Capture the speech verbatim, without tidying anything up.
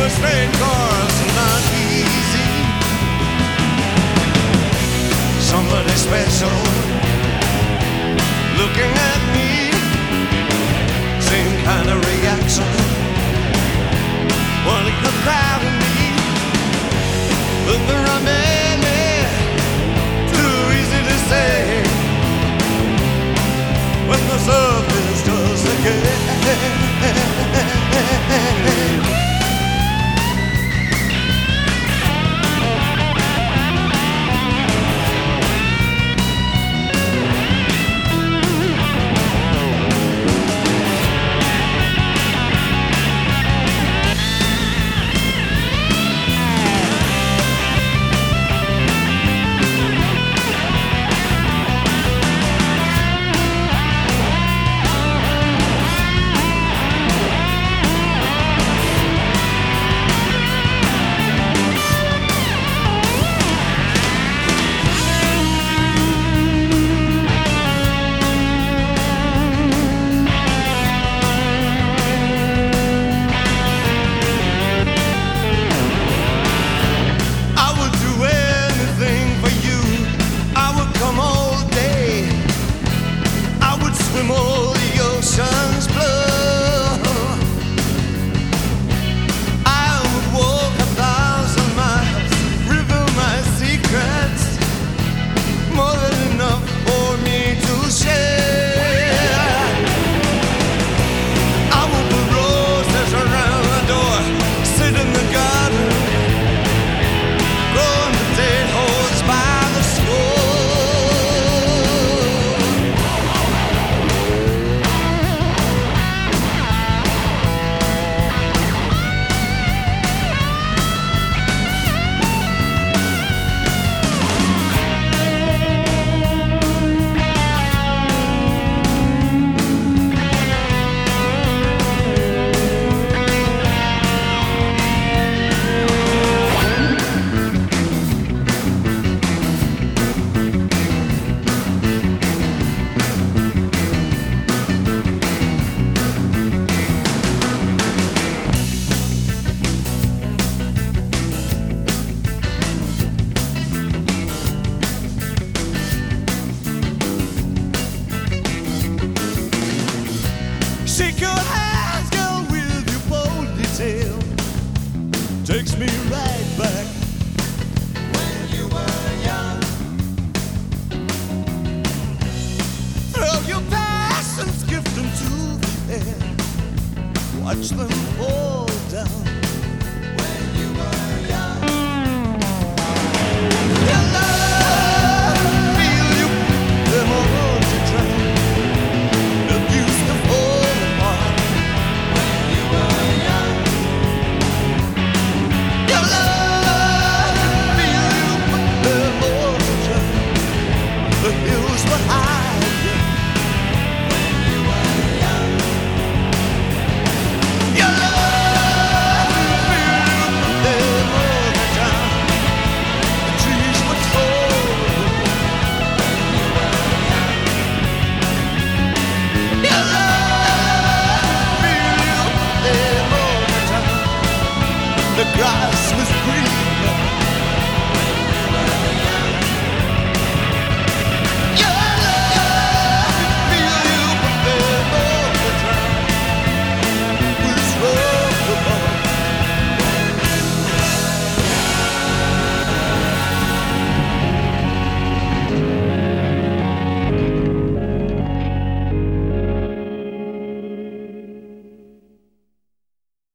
a straight course, not easy. Somebody special looking at me, same kind of reaction. One could cry with me, but the remaining too easy to say when the surface does again. Shake your hands, girl, with your bold detail. Takes me right back when you were young. Throw your passions, gift them to the air. Watch them fall down.